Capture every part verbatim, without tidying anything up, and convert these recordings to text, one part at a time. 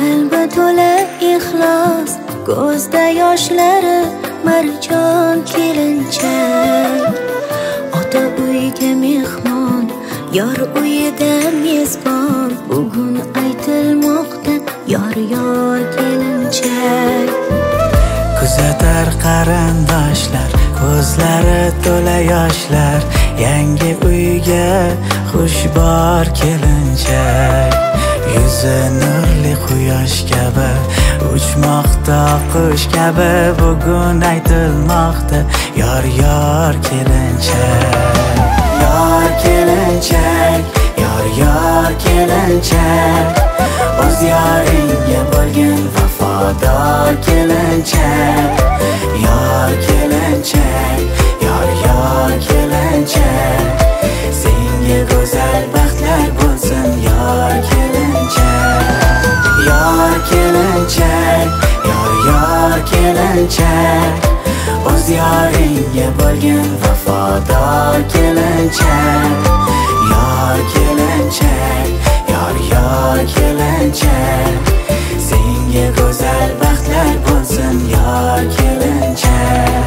qalbi to'la ixlos, ko'zda yoshlari marjon kelinchak. Ota uyga mehmon, yor uyida mezbon, bugun aytilmoqda yor yor kelinchak. Kuzatar qarindoshlar, ko'zlari to'la yoshlar, yangi uyga xushbor kelinchak. Yuzi nurli quyosh kabi, uchmoqda qush kabi, bugun aytilmoqda yor yor kelinchak. Yor kelinchak, yor yor kelinchak, o'z yoringga bo'lgin vafodor kelinchak. Yor kelinchak, yor yor kelinchak, senga go'zal baxtlar bo'lsin yor kelinchak. Yor kelinchak, yor yor kelinchak, o'z yoringga bo'lgin vafodor kelinchak. Yor kelinchak, yor yor kelinchak, senga go'zal baxtlar bo'lsin yor kelinchak.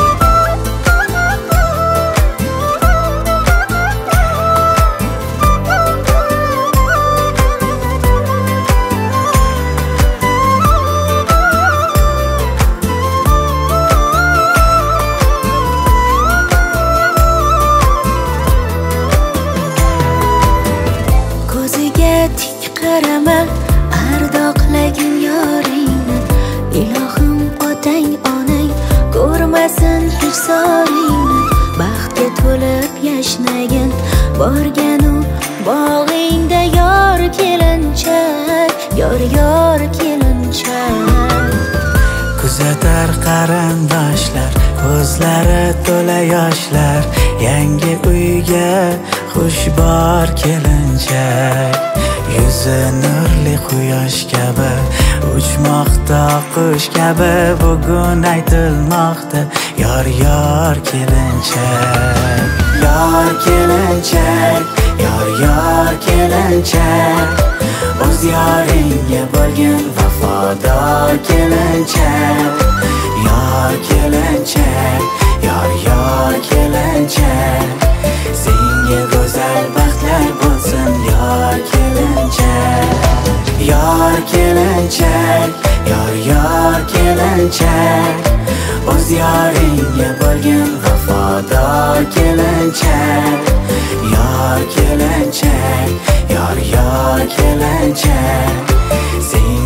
Tik qarama, ardoqlagin yoringni, ilohim otang onang ko'rmasin hech soringni. Baxtga to'lib yashnagin, borganu bog'ingda yor kelinchak, yor yor kelinchak. Kuzatar qarindoshlar, ko'zlari to'la yoshlar, yangi uyga xushbor kelinchak. Yuzi nurli quyosh kabi, uchmoqda qush kabi, bugun aytilmoqda yor yor kelinchak. Yor kelinchak, yor yor kelinchak, o'z yoringga bo'lgin vafodor kelinchak. Yor kelinchak, yor yor kelinchak, senga go'zal baxtlar bo'lsin yor kelinchak. Yor kelinchak, yor yor kelinchak, o'z yoringga bo'lgin vafodor kelinchak. Yor kelinchak, yor yor kelinchak,